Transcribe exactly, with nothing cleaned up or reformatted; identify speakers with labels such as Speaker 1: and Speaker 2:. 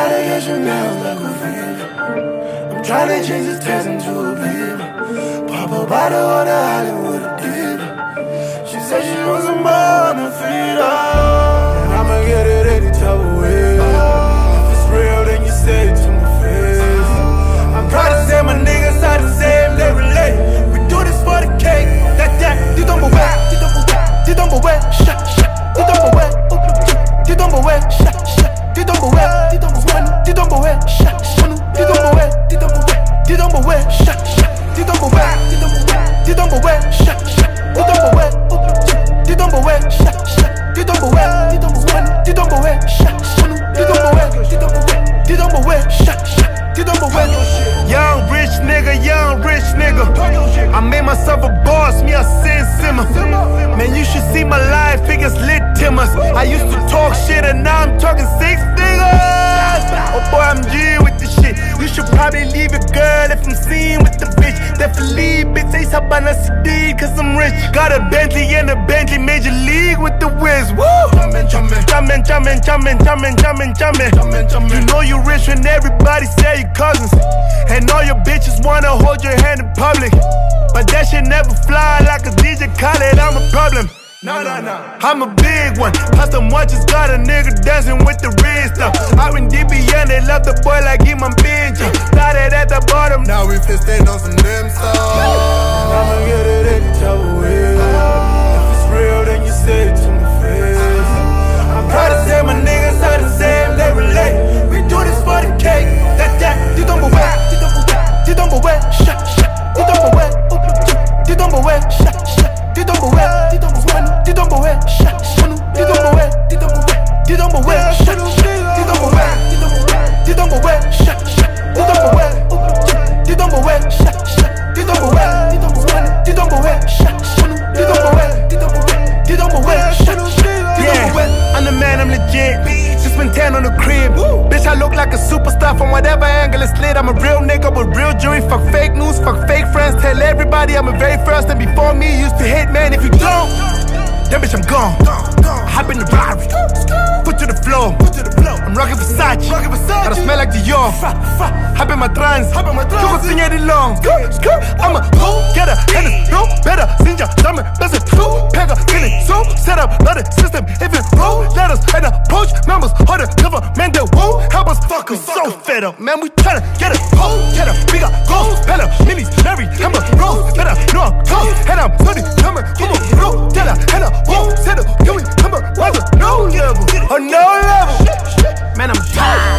Speaker 1: gotta get your nails like a fever. I'm tryna change this taste into a beaver. Pop a bottle on the island with a diva. She said she wants some more on her feet, oh. And I'ma get it any type of way. If it's real, then you say it to my face. I'm proud to say my niggas are the same, they relate. We do this for the cake. That, that, you don't away, you don't away, you don't away, shut, shut, you don't away, you don't away, shut, shut, you don't away, you don't away, you don't away, shut, shut, you don't away, you don't away, you don't away, shut, shut, you don't away, you don't away, you don't away, shut, shut, you don't away, you don't away, shut, shut, you don't away, you don't away, you don't away, shut, shut, you don't away, you don't away, you don't away, shut, shut, you don't away.
Speaker 2: Young rich nigga, young rich nigga. I made myself a boss, me a sin simmer. Man, you should see my life, figures lit timmers. I used to talk shit and now I'm talking six figures. Oh boy, I'm G with the shit. You should probably leave a girl if I'm seen with the bitch. Definitely, bitch, say sabana C D, cause I'm rich. Got a Bentley and a Bentley, major league with the whiz. Woo! Jumpin', jumpin', jumpin', jumpin', jumpin', jumpin', jumpin', jumpin'. You know you rich when everybody say you cousins. And all your bitches wanna hold your hand in public, but that shit never fly like a D J Khaled, I'm a problem. No, no, no, I'm a big one. Custom watches got a nigga dancing with the wrist stuff. Out in D B N, they love the boy like he my bitch. Started at the bottom, now we feasting on some damn stuff.
Speaker 1: I'ma get it any type of way. If it's real, then you say it to my face. I'm proud to say my niggas are the same, they relate. We do this for the cake. That, that, you don't away, you don't away, you don't away, shut, shut, you don't away, you don't away, shut, shut, you don't away, you don't away, you don't away, shut, shut, you don't away, you don't away, you don't away, shut, shut, you don't away, you don't away, you don't away, shut, shut, you don't away, you don't away, shut, shut, you don't away, you don't away, you don't away, shut, shut, you don't away, you don't away, you don't away, shut, shut,
Speaker 2: yeah, I'm the man, I'm legit. Just been tan on the crib. Bitch, I look like a superstar from whatever angle it's lit. I'm a real nigga with real jewelry. Fuck fake news, fuck fake friends. Tell everybody I'm a very first, and before me used to hate, man. If you don't, then bitch, I'm gone. Hop in the Rari, put to the floor. I'm rockin' Versace, gotta smell like Dior. Hop in my trance, you gon' sing it long. I'm a go-getter, and it's no better. Sinja, diamond, bezel, blue, pega, in it, so set up, not a system. If it roll, let us and approach members, harder, government that won't help us. Fuck, I'm so fed up, man. We tryna get it, whole cheddar. We got goals, better, minis, Larry, Hammer, Rose, better, no, I'm close, and I'm thirty, coming, come on, roll, cheddar, and I won't settle. Can we come up, no level, or no level? Man, I'm tired.